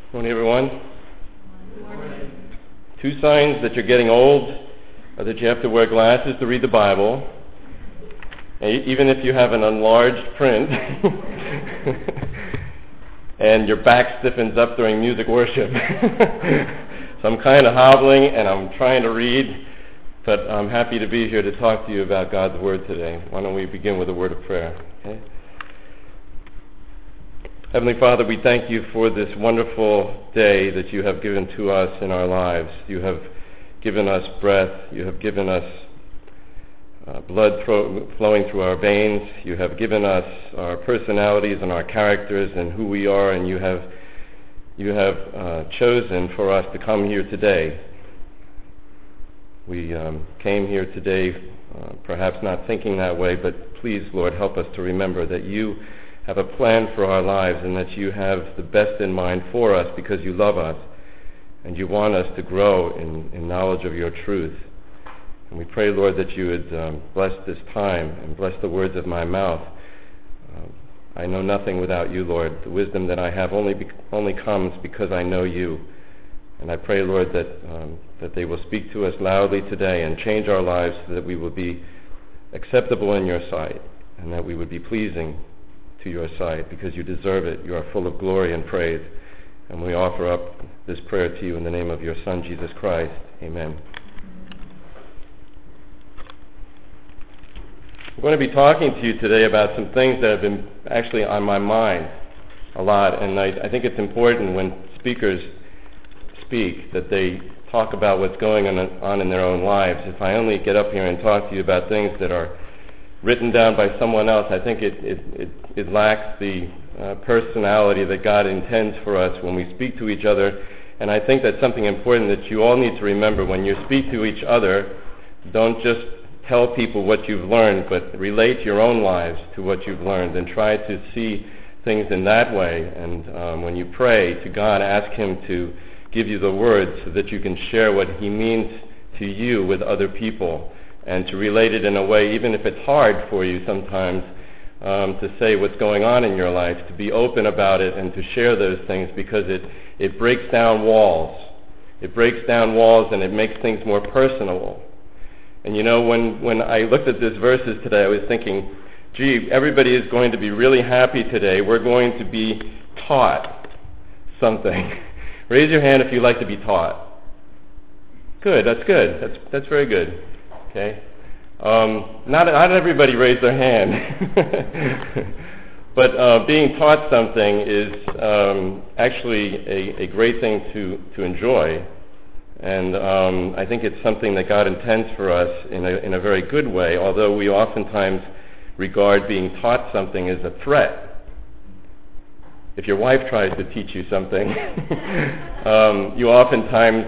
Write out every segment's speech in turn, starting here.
Morning, everyone. Morning. Two signs that you're getting old are that you have to wear glasses to read the Bible, even if you have an enlarged print, and your back stiffens up during music worship. So I'm kind of hobbling, and I'm trying to read, but I'm happy to be here to talk to you about God's Word today. Why don't we begin with a word of prayer? Okay? Heavenly Father, we thank you for this wonderful day that you have given to us in our lives. You have given us breath. You have given us blood flowing through our veins. You have given us our personalities and our characters and who we are, and you have chosen for us to come here today. We came here today perhaps not thinking that way, but please, Lord, help us to remember that you have a plan for our lives and that you have the best in mind for us because you love us and you want us to grow in knowledge of your truth. And we pray, Lord, that you would bless this time and bless the words of my mouth. I know nothing without you, Lord. The wisdom that I have only comes because I know you. And I pray, Lord, that they will speak to us loudly today and change our lives so that we will be acceptable in your sight and that we would be pleasing to your sight because you deserve it. You are full of glory and praise. And we offer up this prayer to you in the name of your Son, Jesus Christ. Amen. I'm going to be talking to you today about some things that have been actually on my mind a lot. And I think it's important when speakers speak that they talk about what's going on in their own lives. If I only get up here and talk to you about things that are written down by someone else, I think it lacks the personality that God intends for us when we speak to each other. And I think that's something important that you all need to remember. When you speak to each other, don't just tell people what you've learned, but relate your own lives to what you've learned and try to see things in that way. And when you pray to God, ask Him to give you the words so that you can share what He means to you with other people, and to relate it in a way, even if it's hard for you sometimes to say what's going on in your life, to be open about it and to share those things because it breaks down walls. It breaks down walls and it makes things more personal. And you know, when I looked at these verses today, I was thinking, gee, everybody is going to be really happy today. We're going to be taught something. Raise your hand if you like to be taught. Good, that's good. That's very good. Okay, not everybody raised their hand, but being taught something is actually a great thing to enjoy, and I think it's something that God intends for us in a very good way. Although we oftentimes regard being taught something as a threat. If your wife tries to teach you something, you oftentimes,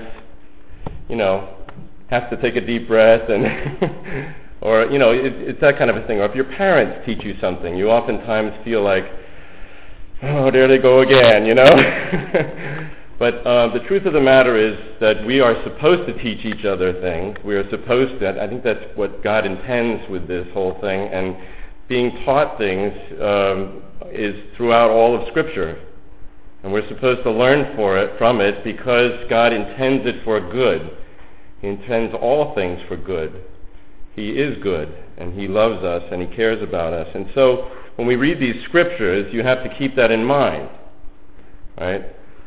have to take a deep breath and or it's that kind of a thing. Or if your parents teach you something, you oftentimes feel like, oh, there they go again, But the truth of the matter is that we are supposed to teach each other things. We are supposed to. I think that's what God intends with this whole thing. And being taught things is throughout all of Scripture. And we're supposed to learn from it because God intends it for good. He intends all things for good. He is good, and He loves us, and He cares about us. And so when we read these scriptures, you have to keep that in mind, right?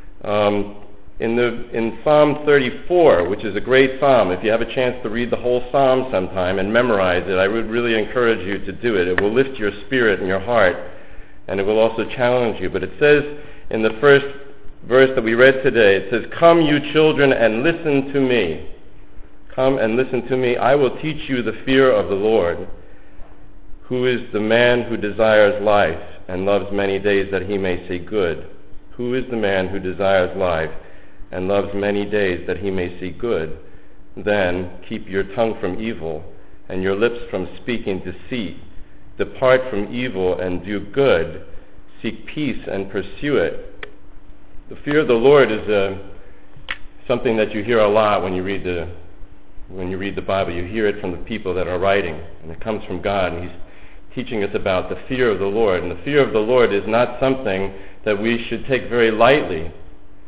In Psalm 34, which is a great psalm, if you have a chance to read the whole psalm sometime and memorize it, I would really encourage you to do it. It will lift your spirit and your heart, and it will also challenge you. But it says in the first verse that we read today, it says, "Come, you children, and listen to me. Come and listen to me. I will teach you the fear of the Lord. Who is the man who desires life and loves many days that he may see good? Who is the man who desires life and loves many days that he may see good? Then keep your tongue from evil and your lips from speaking deceit. Depart from evil and do good. Seek peace and pursue it." The fear of the Lord is something that you hear a lot when you read the Bible. You hear it from the people that are writing, and it comes from God, and He's teaching us about the fear of the Lord. And the fear of the Lord is not something that we should take very lightly.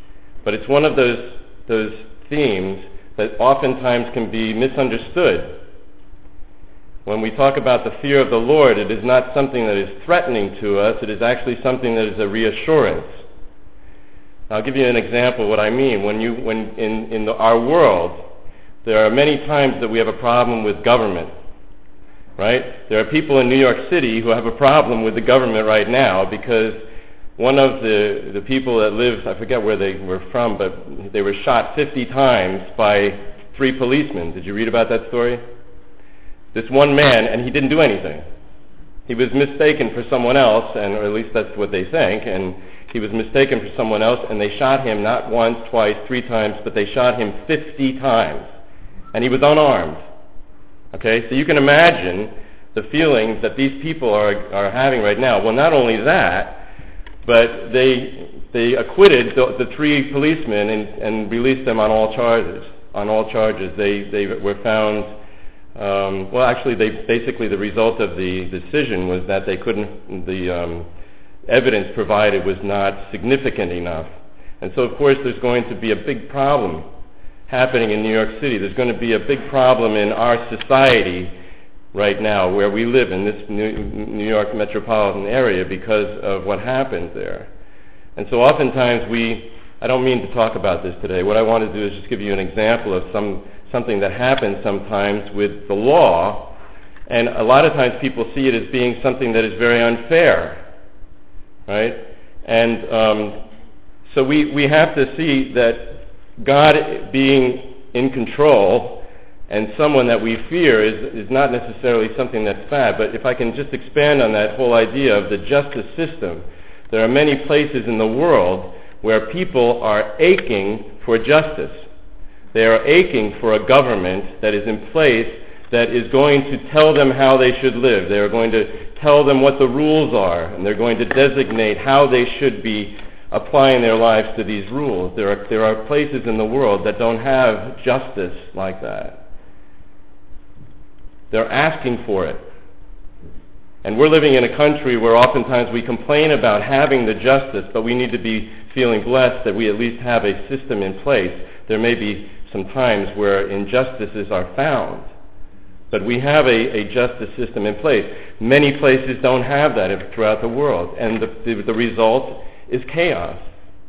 but it's one of those themes that oftentimes can be misunderstood. When we talk about the fear of the Lord, it is not something that is threatening to us. It is actually something that is a reassurance. I'll give you an example of what I mean. In our world, there are many times that we have a problem with government, right? There are people in New York City who have a problem with the government right now because one of the people that lived, I forget where they were from, but they were shot 50 times by 3 policemen. Did you read about that story? This one man, and he didn't do anything. He was mistaken for someone else, or at least that's what they think, and he was mistaken for someone else, and they shot him not once, twice, 3 times, but they shot him 50 times. And he was unarmed. Okay, so you can imagine the feelings that these people are having right now. Well, not only that, but they acquitted the 3 policemen and released them on all charges. They were found. Basically the result of the decision was that they couldn't. The evidence provided was not significant enough, and so of course there's going to be a big problem happening in New York City. There's going to be a big problem in our society right now where we live in this New York metropolitan area because of what happened there. And so oftentimes I don't mean to talk about this today. What I want to do is just give you an example of something that happens sometimes with the law, and a lot of times people see it as being something that is very unfair, right? And so we have to see that God being in control and someone that we fear is not necessarily something that's bad. But if I can just expand on that whole idea of the justice system, there are many places in the world where people are aching for justice. They are aching for a government that is in place that is going to tell them how they should live. They are going to tell them what the rules are, and they're going to designate how they should be applying their lives to these rules. There are places in the world that don't have justice like that. They're asking for it. And we're living in a country where oftentimes we complain about having the justice, but we need to be feeling blessed that we at least have a system in place. There may be some times where injustices are found, but we have a justice system in place. Many places don't have that throughout the world, and the result is chaos.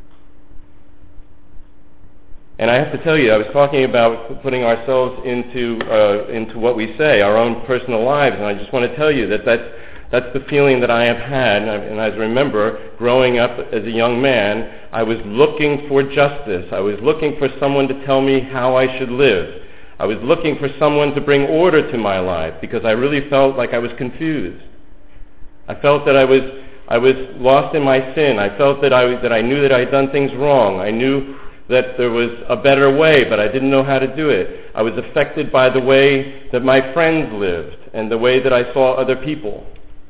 And I have to tell you, I was talking about putting ourselves into what we say, our own personal lives, and I just want to tell you that that's the feeling that I have had. And I remember growing up as a young man, I was looking for justice. I was looking for someone to tell me how I should live. I was looking for someone to bring order to my life because I really felt like I was confused. I felt that I was lost in my sin. I felt that I knew that I had done things wrong. I knew that there was a better way, but I didn't know how to do it. I was affected by the way that my friends lived and the way that I saw other people.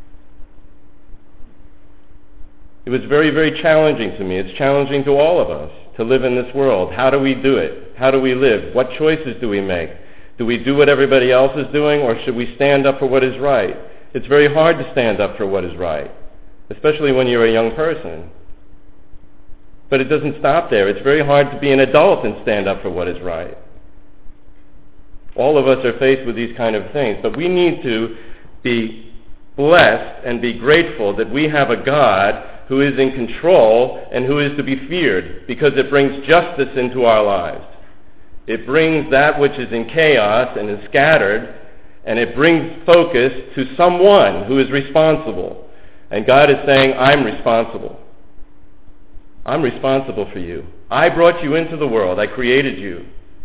It was very, very challenging to me. It's challenging to all of us to live in this world. How do we do it? How do we live? What choices do we make? Do we do what everybody else is doing, or should we stand up for what is right? It's very hard to stand up for what is right, especially when you're a young person. But it doesn't stop there. It's very hard to be an adult and stand up for what is right. All of us are faced with these kind of things, but we need to be blessed and be grateful that we have a God who is in control and who is to be feared, because it brings justice into our lives. It brings that which is in chaos and is scattered, and it brings focus to someone who is responsible. And God is saying, I'm responsible. I'm responsible for you. I brought you into the world. I created you.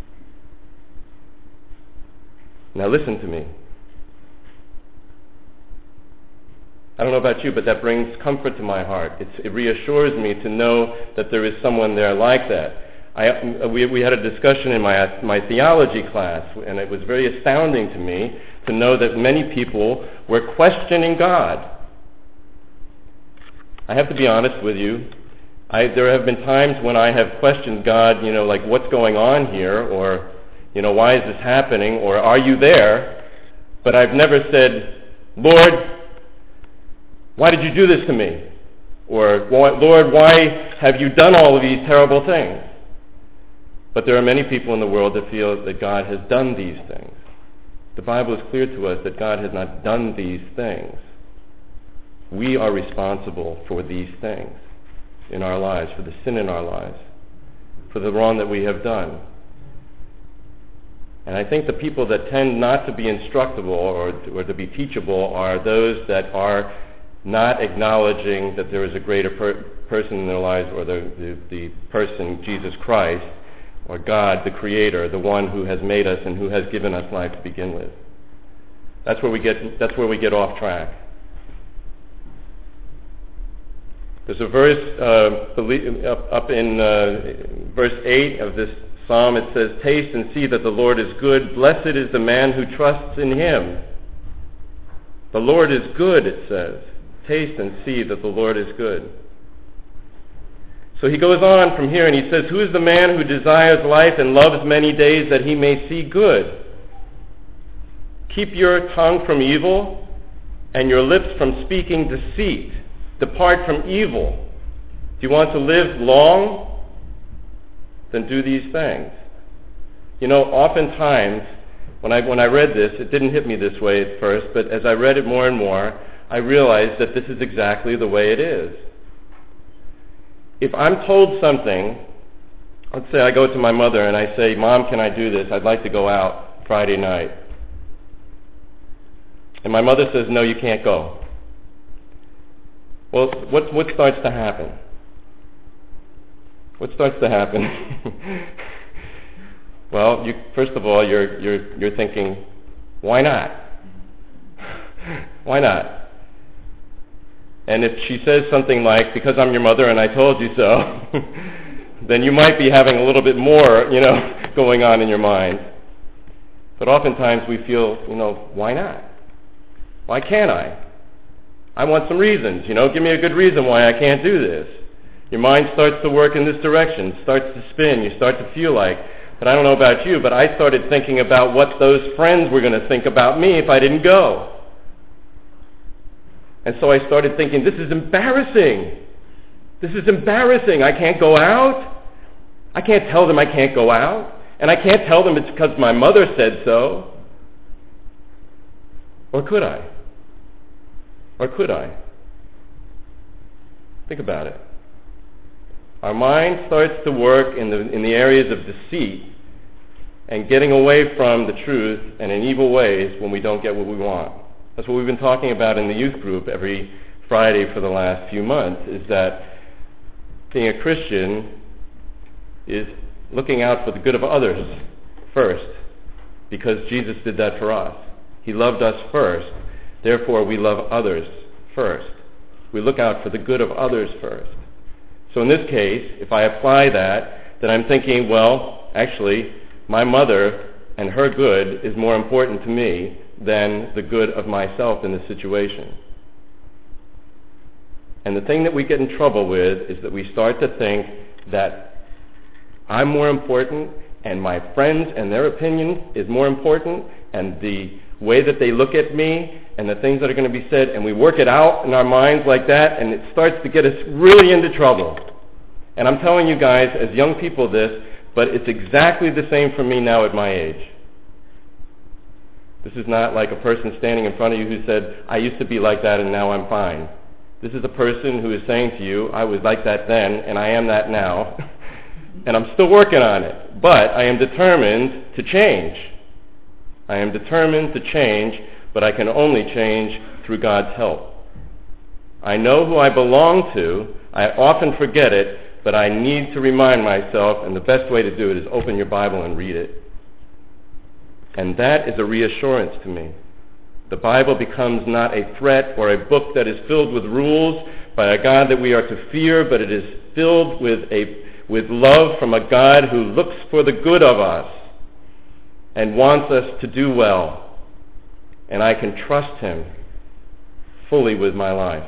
Now listen to me. I don't know about you, but that brings comfort to my heart. It reassures me to know that there is someone there like that. We had a discussion in my theology class, and it was very astounding to me to know that many people were questioning God. I have to be honest with you. There have been times when I have questioned God, like what's going on here, or, why is this happening, or are you there? But I've never said, Lord, why did you do this to me? Or, Lord, why have you done all of these terrible things? But there are many people in the world that feel that God has done these things. The Bible is clear to us that God has not done these things. We are responsible for these things in our lives, for the sin in our lives, for the wrong that we have done. And I think the people that tend not to be instructable or to be teachable are those that are not acknowledging that there is a greater person in their lives, or the person, Jesus Christ, or God, the Creator, the one who has made us and who has given us life to begin with. That's where we get off track. There's a verse up in verse 8 of this psalm. It says, "Taste and see that the Lord is good. Blessed is the man who trusts in him." The Lord is good, it says. Taste and see that the Lord is good. So he goes on from here and he says, "Who is the man who desires life and loves many days that he may see good? Keep your tongue from evil and your lips from speaking deceit. Depart from evil. Do you want to live long? Then do these things." You know, oftentimes, when I read this, it didn't hit me this way at first, but as I read it more and more, I realized that this is exactly the way it is. If I'm told something, let's say I go to my mother and I say, "Mom, can I do this? I'd like to go out Friday night." And my mother says, "No, you can't go." Well, what starts to happen? What starts to happen? Well, first of all, you're thinking, why not? Why not? And if she says something like, "Because I'm your mother and I told you so," then you might be having a little bit more, going on in your mind. But oftentimes we feel, why not? Why can't I? I want some reasons, give me a good reason why I can't do this. Your mind starts to work in this direction, starts to spin, you start to feel like, but I don't know about you, but I started thinking about what those friends were going to think about me if I didn't go. And so I started thinking, this is embarrassing. This is embarrassing. I can't go out. I can't tell them I can't go out. And I can't tell them it's because my mother said so. Or could I? Or could I? Think about it. Our mind starts to work in the areas of deceit and getting away from the truth and in evil ways when we don't get what we want. That's what we've been talking about in the youth group every Friday for the last few months, is that being a Christian is looking out for the good of others first, because Jesus did that for us. He loved us first. Therefore, we love others first. We look out for the good of others first. So in this case, if I apply that, then I'm thinking, well, actually, my mother and her good is more important to me than the good of myself in this situation. And the thing that we get in trouble with is that we start to think that I'm more important, and my friends and their opinion is more important, and the way that they look at me and the things that are going to be said, and we work it out in our minds like that, and it starts to get us really into trouble. And I'm telling you guys, as young people, this, but it's exactly the same for me now at my age. This is not like a person standing in front of you who said, "I used to be like that and now I'm fine." This is a person who is saying to you, "I was like that then and I am that now, and I'm still working on it, but I am determined to change. I am determined to change, but I can only change through God's help. I know who I belong to. I often forget it, but I need to remind myself, and the best way to do it is open your Bible and read it. And that is a reassurance to me. The Bible becomes not a threat or a book that is filled with rules by a God that we are to fear, but it is filled with love from a God who looks for the good of us and wants us to do well. And I can trust him fully with my life.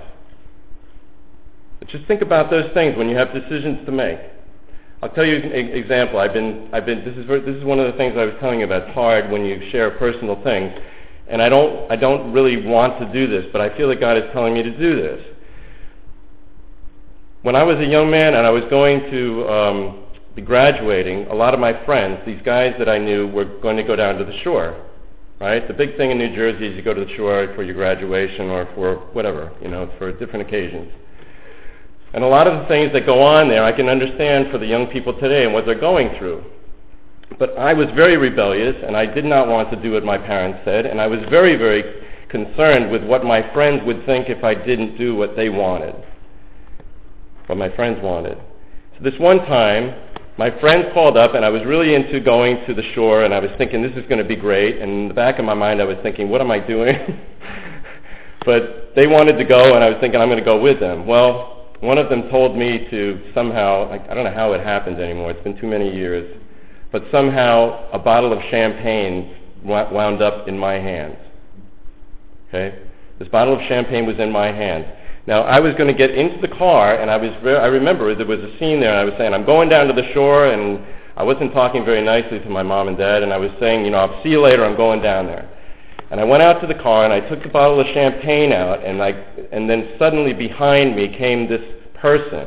But just think about those things when you have decisions to make. I'll tell you an example. This is one of the things I was telling you about. It's hard when you share personal things, and I don't really want to do this, but I feel that God is telling me to do this. When I was a young man and I was going to be graduating, a lot of my friends, these guys that I knew, were going to go down to the shore, right? The big thing in New Jersey is you go to the shore for your graduation or for whatever, for different occasions. And a lot of the things that go on there I can understand for the young people today and what they're going through. But I was very rebellious, and I did not want to do what my parents said, and I was very, very concerned with what my friends would think if I didn't do what they wanted, what my friends wanted. So this one time, my friend called up, and I was really into going to the shore, and I was thinking, this is going to be great, and in the back of my mind I was thinking, what am I doing? But they wanted to go, and I was thinking, I'm going to go with them. Well, one of them told me to somehow, I don't know how it happened anymore, it's been too many years, but somehow a bottle of champagne wound up in my hands. Okay? This bottle of champagne was in my hands. Now, I was going to get into the car, and I remember there was a scene there, and I was saying, I'm going down to the shore, and I wasn't talking very nicely to my mom and dad, and I was saying, I'll see you later, I'm going down there. And I went out to the car, and I took the bottle of champagne out, and then suddenly behind me came this person.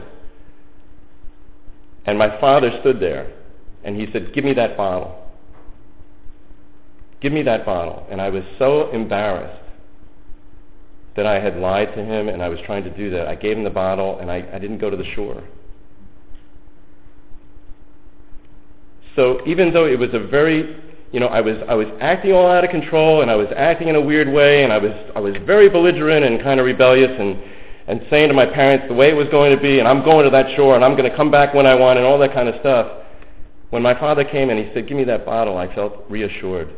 And my father stood there, and he said, give me that bottle. Give me that bottle. And I was so embarrassed that I had lied to him, and I was trying to do that. I gave him the bottle, and I didn't go to the shore. So even though it was a very, I was acting all out of control, and I was acting in a weird way, and I was very belligerent and kind of rebellious, and saying to my parents the way it was going to be, and I'm going to that shore, and I'm going to come back when I want, and all that kind of stuff. When my father came and he said, give me that bottle, I felt reassured.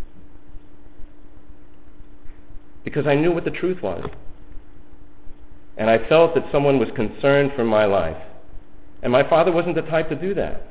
Because I knew what the truth was. And I felt that someone was concerned for my life. And my father wasn't the type to do that.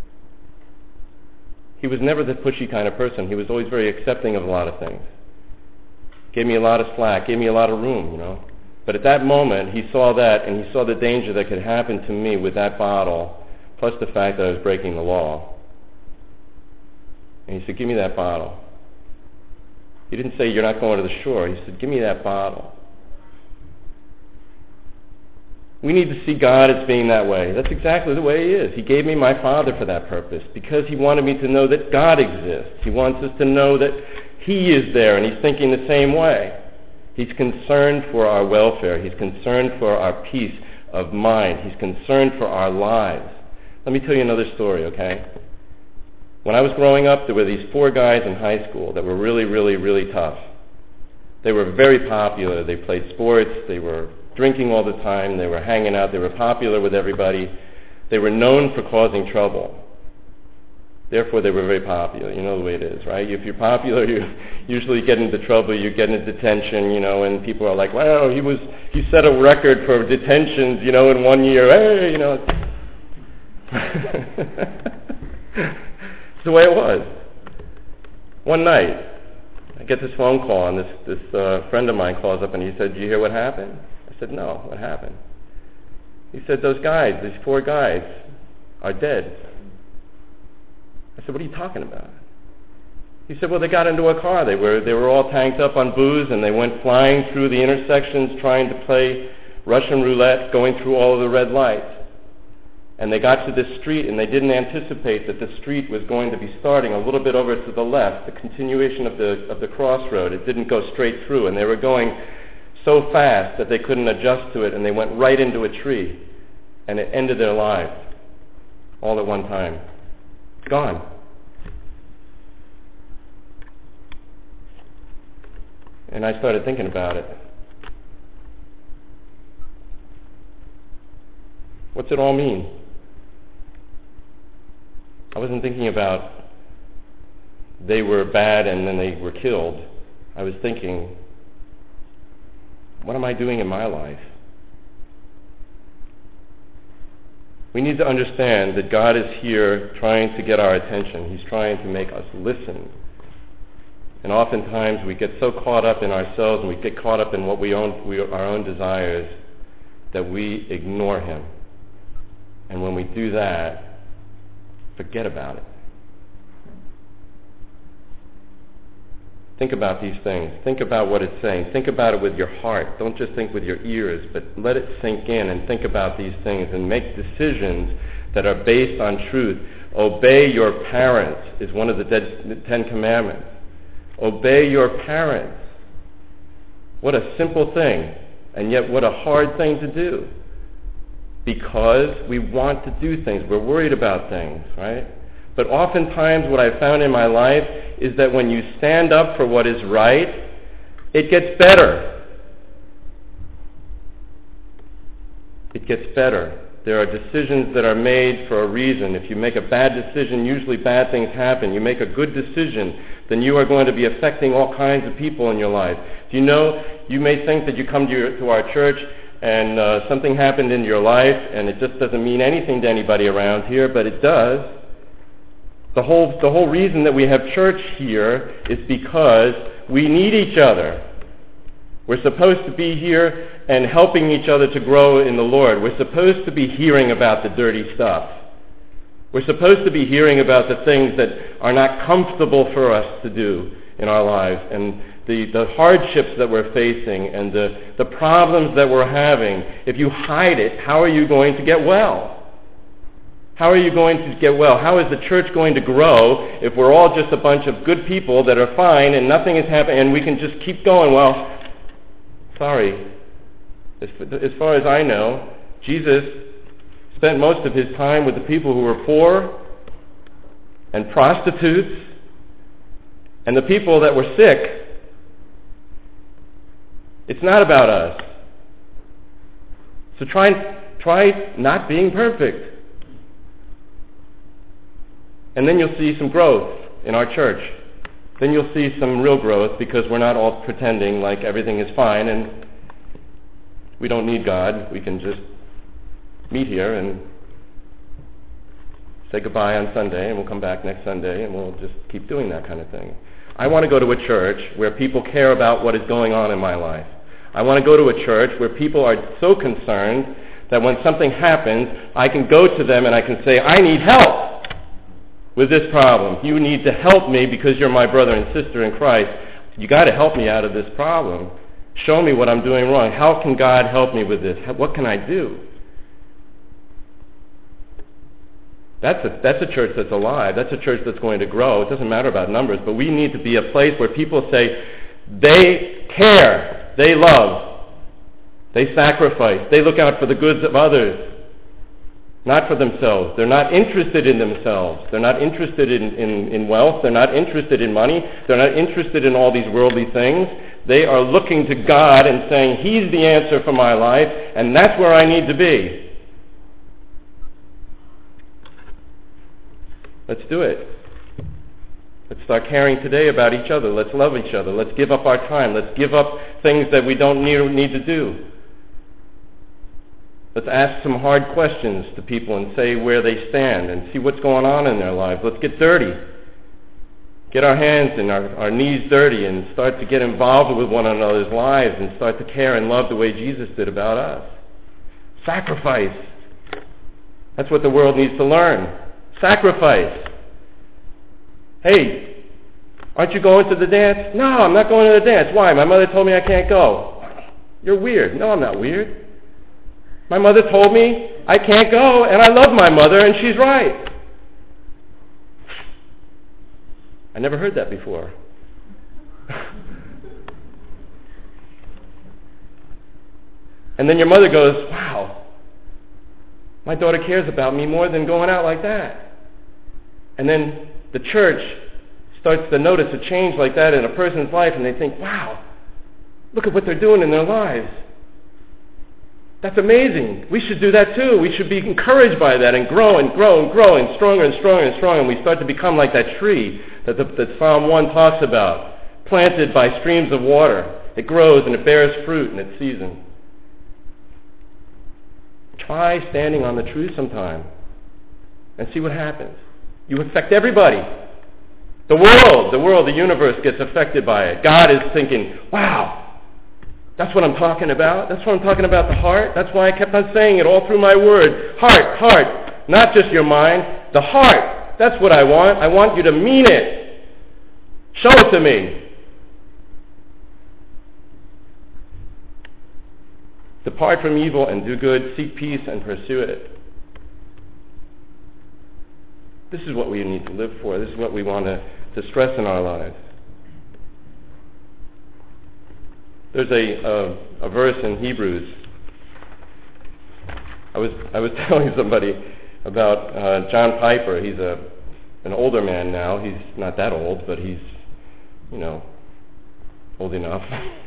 He was never the pushy kind of person. He was always very accepting of a lot of things. Gave me a lot of slack, gave me a lot of room, But at that moment, he saw that, and he saw the danger that could happen to me with that bottle, plus the fact that I was breaking the law. And he said, give me that bottle. He didn't say, you're not going to the shore. He said, give me that bottle. We need to see God as being that way. That's exactly the way he is. He gave me my father for that purpose, because he wanted me to know that God exists. He wants us to know that he is there, and he's thinking the same way. He's concerned for our welfare. He's concerned for our peace of mind. He's concerned for our lives. Let me tell you another story, okay? When I was growing up, there were these 4 guys in high school that were really, really, really tough. They were very popular. They played sports. They were drinking all the time. They were hanging out. They were popular with everybody. They were known for causing trouble. Therefore, they were very popular. You know the way it is, right? If you're popular, you usually get into trouble. You get into detention, and people are like, wow, he set a record for detentions, in 1 year. Hey, It's the way it was. One night, I get this phone call, and this friend of mine calls up, and he said, did you hear what happened? I said, no, what happened? He said, those guys, these 4 guys, are dead. I said, what are you talking about? He said, well, they got into a car. They were all tanked up on booze, and they went flying through the intersections trying to play Russian roulette, going through all of the red lights. And they got to this street, and they didn't anticipate that the street was going to be starting a little bit over to the left, the continuation of the crossroad. It didn't go straight through, and they were going so fast that they couldn't adjust to it, and they went right into a tree, and it ended their lives all at one time. Gone. And I started thinking about it. What's it all mean? I wasn't thinking about they were bad and then they were killed. I was thinking, what am I doing in my life? We need to understand that God is here trying to get our attention. He's trying to make us listen. And oftentimes we get so caught up in ourselves, and we get caught up in what our own desires, that we ignore him. And when we do that, forget about it. Think about these things. Think about what it's saying. Think about it with your heart. Don't just think with your ears, but let it sink in and think about these things and make decisions that are based on truth. Obey your parents is one of the 10 Commandments. Obey your parents. What a simple thing, and yet what a hard thing to do. Because we want to do things. We're worried about things, right? But oftentimes what I've found in my life is that when you stand up for what is right, it gets better. It gets better. There are decisions that are made for a reason. If you make a bad decision, usually bad things happen. You make a good decision, then you are going to be affecting all kinds of people in your life. Do you know, you may think that you come to our church and something happened in your life and it just doesn't mean anything to anybody around here, but it does. The whole reason that we have church here is because we need each other. We're supposed to be here and helping each other to grow in the Lord. We're supposed to be hearing about the dirty stuff. We're supposed to be hearing about the things that are not comfortable for us to do in our lives, and the hardships that we're facing, and the problems that we're having. If you hide it, how are you going to get well? How are you going to get well? How is the church going to grow if we're all just a bunch of good people that are fine and nothing is happening and we can just keep going? Well, sorry. As far as I know, Jesus spent most of his time with the people who were poor and prostitutes and the people that were sick. It's not about us. So try not being perfect. And then you'll see some growth in our church. Then you'll see some real growth because we're not all pretending like everything is fine and we don't need God. We can just meet here and say goodbye on Sunday and we'll come back next Sunday and we'll just keep doing that kind of thing. I want to go to a church where people care about what is going on in my life. I want to go to a church where people are so concerned that when something happens, I can go to them and I can say, I need help with this problem. You need to help me because you're my brother and sister in Christ. You got to help me out of this problem. Show me what I'm doing wrong. How can God help me with this? What can I do? That's a church that's alive. That's a church that's going to grow. It doesn't matter about numbers, but we need to be a place where people say they care, they love, they sacrifice, they look out for the goods of others. Not for themselves. They're not interested in themselves. They're not interested in wealth. They're not interested in money. They're not interested in all these worldly things. They are looking to God and saying, He's the answer for my life, and that's where I need to be. Let's do it. Let's start caring today about each other. Let's love each other. Let's give up our time. Let's give up things that we don't need to do. Let's ask some hard questions to people and say where they stand and see what's going on in their lives. Let's get dirty. Get our hands and our knees dirty and start to get involved with one another's lives and start to care and love the way Jesus did about us. Sacrifice. That's what the world needs to learn. Sacrifice. Hey, aren't you going to the dance? No, I'm not going to the dance. Why? My mother told me I can't go. You're weird. No, I'm not weird. My mother told me I can't go, and I love my mother, and she's right. I never heard that before. And then your mother goes, wow, my daughter cares about me more than going out like that. And then the church starts to notice a change like that in a person's life, and they think, wow, look at what they're doing in their lives. That's amazing. We should do that too. We should be encouraged by that and grow and grow and grow and stronger and stronger and stronger. And we start to become like that tree that Psalm 1 talks about, planted by streams of water. It grows and it bears fruit in its season. Try standing on the truth sometime and see what happens. You affect everybody. The world, the universe gets affected by it. God is thinking, wow, that's what I'm talking about. That's what I'm talking about, the heart. That's why I kept on saying it all through my word. Heart, heart. Not just your mind. The heart. That's what I want. I want you to mean it. Show it to me. Depart from evil and do good. Seek peace and pursue it. This is what we need to live for. This is what we want to stress in our lives. There's a verse in Hebrews. I was telling somebody about John Piper. He's an older man now. He's not that old, but he's, old enough.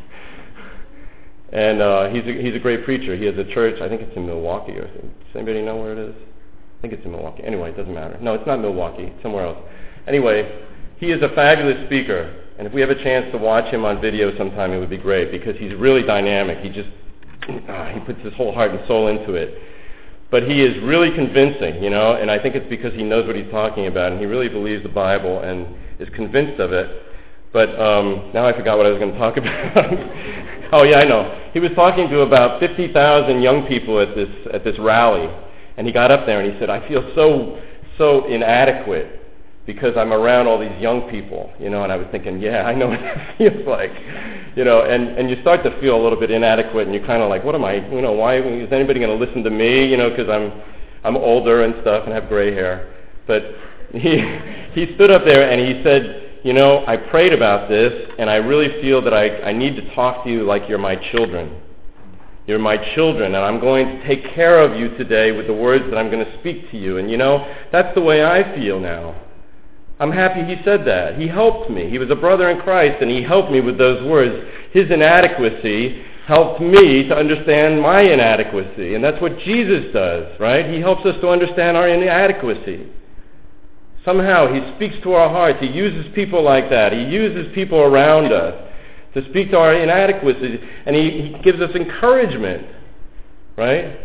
And he's a great preacher. He has a church. I think it's in Milwaukee. Does anybody know where it is? I think it's in Milwaukee. Anyway, it doesn't matter. No, it's not Milwaukee. It's somewhere else. Anyway, he is a fabulous speaker. And if we have a chance to watch him on video sometime, it would be great because he's really dynamic. He puts his whole heart and soul into it. But he is really convincing, and I think it's because he knows what he's talking about, and he really believes the Bible and is convinced of it. But now I forgot what I was going to talk about. Oh, yeah, I know. He was talking to about 50,000 young people at this rally, and he got up there and he said, I feel so inadequate because I'm around all these young people, and I was thinking, yeah, I know what that feels like, and you start to feel a little bit inadequate, and you're kind of like, what am I, why is anybody going to listen to me, because I'm older and stuff and have gray hair. But he stood up there and he said, I prayed about this, and I really feel that I need to talk to you like you're my children. You're my children, and I'm going to take care of you today with the words that I'm going to speak to you. And that's the way I feel now. I'm happy he said that. He helped me. He was a brother in Christ, and he helped me with those words. His inadequacy helped me to understand my inadequacy, and that's what Jesus does, right? He helps us to understand our inadequacy. Somehow he speaks to our hearts. He uses people like that. He uses people around us to speak to our inadequacy, and he gives us encouragement, right?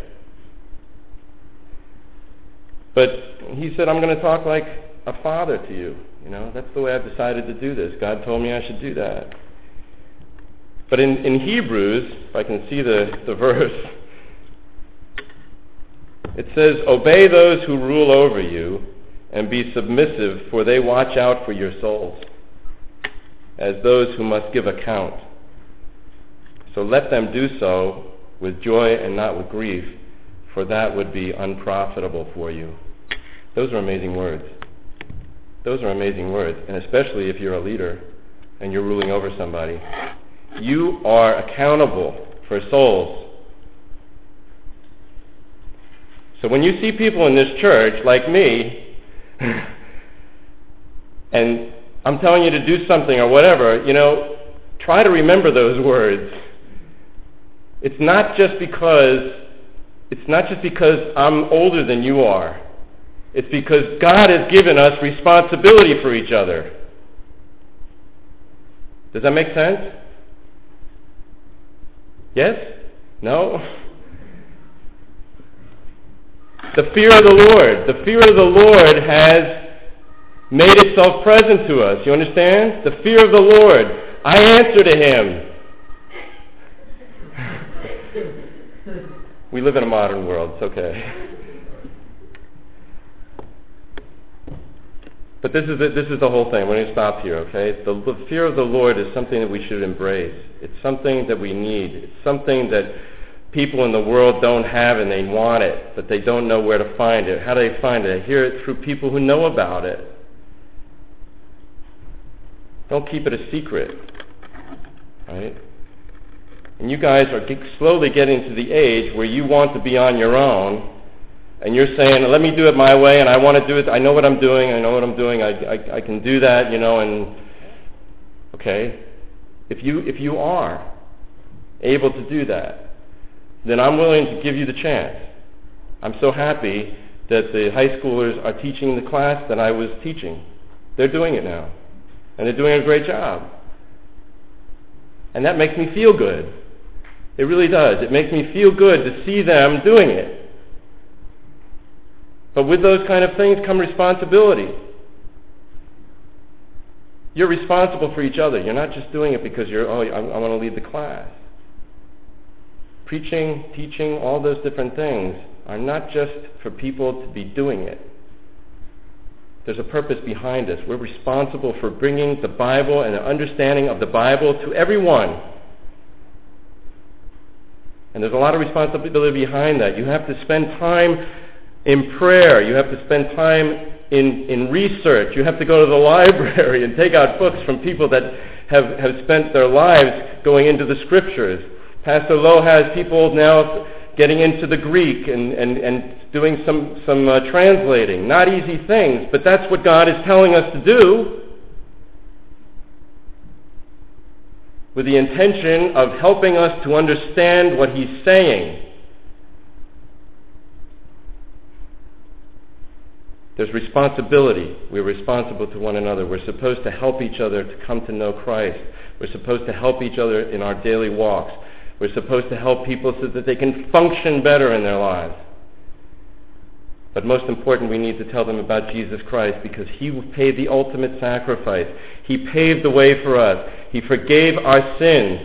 But he said, I'm going to talk like a father to you. That's the way I've decided to do this. God told me I should do that. But in Hebrews, if I can see the verse, it says, obey those who rule over you and be submissive, for they watch out for your souls as those who must give account. So let them do so with joy and not with grief, for that would be unprofitable for you. Those are amazing words. Those are amazing words, and especially if you're a leader and you're ruling over somebody. You are accountable for souls. So when you see people in this church, like me, and I'm telling you to do something or whatever, try to remember those words. It's not just because I'm older than you are. It's because God has given us responsibility for each other. Does that make sense? Yes? No? The fear of the Lord. The fear of the Lord has made itself present to us. You understand? The fear of the Lord. I answer to Him. We live in a modern world. It's okay. But this is the whole thing. We're going to stop here, okay? The fear of the Lord is something that we should embrace. It's something that we need. It's something that people in the world don't have, and they want it, but they don't know where to find it. How do they find it? They hear it through people who know about it. Don't keep it a secret, right? And you guys are slowly getting to the age where you want to be on your own, and you're saying, let me do it my way, and I want to do it. I know what I'm doing. I can do that, and okay. If you are able to do that, then I'm willing to give you the chance. I'm so happy that the high schoolers are teaching the class that I was teaching. They're doing it now, and they're doing a great job. And that makes me feel good. It really does. It makes me feel good to see them doing it. But with those kind of things come responsibility. You're responsible for each other. You're not just doing it because I want to lead the class. Preaching, teaching, all those different things are not just for people to be doing it. There's a purpose behind us. We're responsible for bringing the Bible and the understanding of the Bible to everyone. And there's a lot of responsibility behind that. You have to spend time in prayer. You have to spend time in research. You have to go to the library and take out books from people that have spent their lives going into the Scriptures. Pastor Lowe has people now getting into the Greek and doing some translating. Not easy things, but that's what God is telling us to do, with the intention of helping us to understand what He's saying. There's responsibility. We're responsible to one another. We're supposed to help each other to come to know Christ. We're supposed to help each other in our daily walks. We're supposed to help people so that they can function better in their lives. But most important, we need to tell them about Jesus Christ, because He paid the ultimate sacrifice. He paved the way for us. He forgave our sins.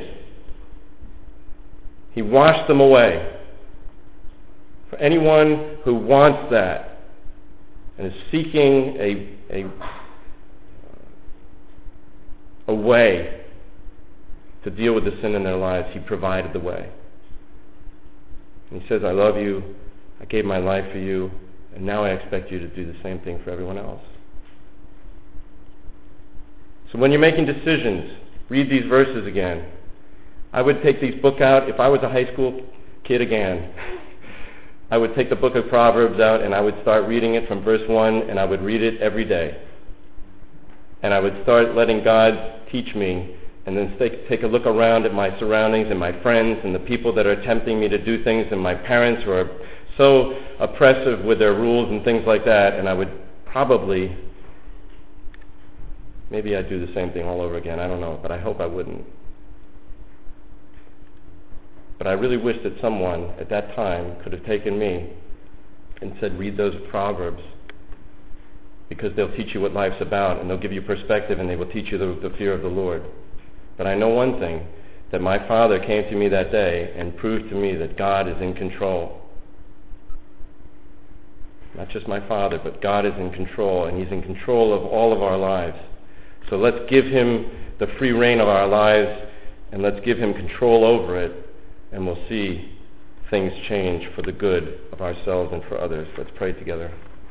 He washed them away. For anyone who wants that and is seeking a way to deal with the sin in their lives, He provided the way. And He says, I love you, I gave my life for you, and now I expect you to do the same thing for everyone else. So when you're making decisions, read these verses again. I would take these books out. If I was a high school kid again, I would take the book of Proverbs out and I would start reading it from verse 1, and I would read it every day. And I would start letting God teach me, and then take a look around at my surroundings and my friends and the people that are tempting me to do things, and my parents who are so oppressive with their rules and things like that, and I would probably, maybe I'd do the same thing all over again, I don't know, but I hope I wouldn't. But I really wish that someone at that time could have taken me and said, read those Proverbs, because they'll teach you what life's about, and they'll give you perspective, and they will teach you the fear of the Lord. But I know one thing, that my father came to me that day and proved to me that God is in control. Not just my father, but God is in control, and He's in control of all of our lives. So let's give Him the free reign of our lives, and let's give Him control over it, and we'll see things change for the good of ourselves and for others. Let's pray together.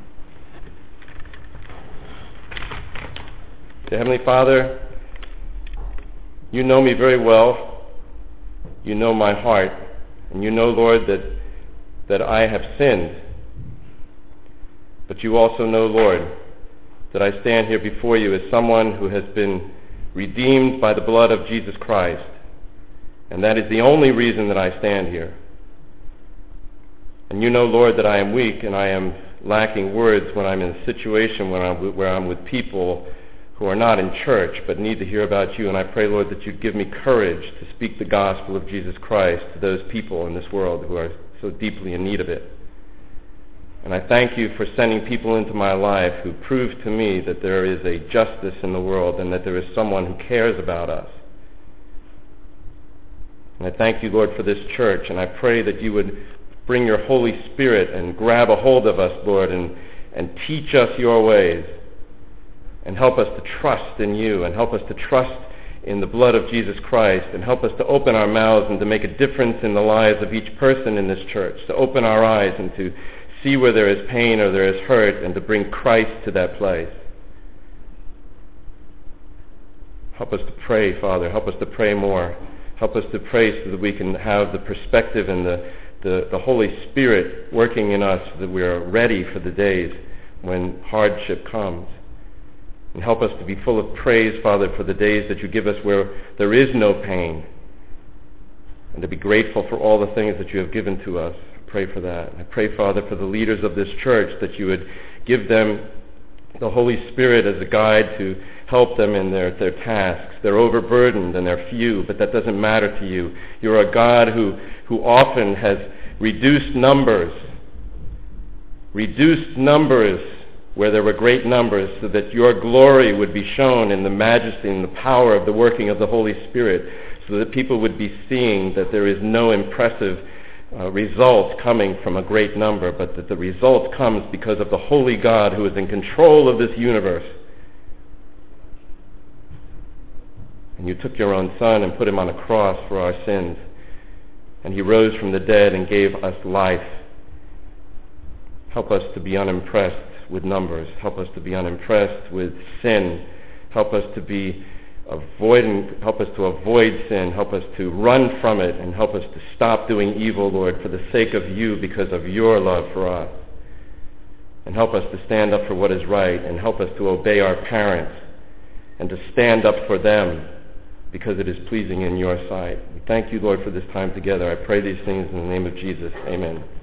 Dear Heavenly Father, You know me very well. You know my heart. And You know, Lord, that I have sinned. But You also know, Lord, that I stand here before You as someone who has been redeemed by the blood of Jesus Christ. And that is the only reason that I stand here. And You know, Lord, that I am weak and I am lacking words when I'm in a situation where I'm with people who are not in church but need to hear about You. And I pray, Lord, that You'd give me courage to speak the gospel of Jesus Christ to those people in this world who are so deeply in need of it. And I thank You for sending people into my life who prove to me that there is a justice in the world and that there is someone who cares about us. And I thank You, Lord, for this church, and I pray that You would bring Your Holy Spirit and grab a hold of us, Lord, and teach us Your ways, and help us to trust in You, and help us to trust in the blood of Jesus Christ, and help us to open our mouths and to make a difference in the lives of each person in this church, to open our eyes and to see where there is pain or there is hurt, and to bring Christ to that place. Help us to pray, Father. Help us to pray more. Help us to pray so that we can have the perspective and the Holy Spirit working in us, so that we are ready for the days when hardship comes. And help us to be full of praise, Father, for the days that You give us where there is no pain, and to be grateful for all the things that You have given to us. I pray for that. I pray, Father, for the leaders of this church, that You would give them the Holy Spirit as a guide to help them in their tasks. They're overburdened and they're few, but that doesn't matter to You. You're a God who often has reduced numbers where there were great numbers, so that Your glory would be shown in the majesty and the power of the working of the Holy Spirit, so that people would be seeing that there is no impressive results coming from a great number, but that the result comes because of the holy God who is in control of this universe. And You took Your own Son and put Him on a cross for our sins, and He rose from the dead and gave us life. Help us to be unimpressed with numbers. Help us to be unimpressed with sin. Help us to avoid sin. Help us to run from it, and help us to stop doing evil, Lord, for the sake of you, because of your love for us. And help us to stand up for what is right, and help us to obey our parents and to stand up for them because it is pleasing in your sight. We thank you, Lord, for this time together. I pray these things in the name of Jesus. Amen.